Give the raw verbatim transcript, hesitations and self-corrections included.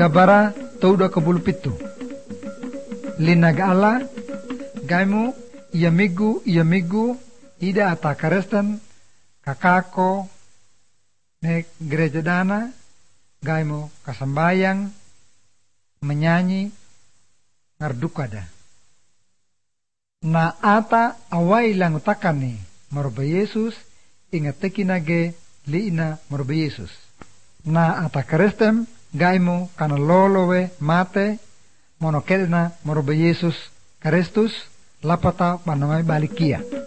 gabara touda kabulu pitu. Linaga ala gaimu ia migu ia migu ida atakarestan kakako ne gereja dana gaimu kasambayang menyanyi ngardukada. Na ata awai lang utakani maruba Yesus ingat tekinage liina maruba Yesus. Na ata karestem gaimu kana lolowe mate monokelna maruba Yesus Kristus lapata panamay balikia.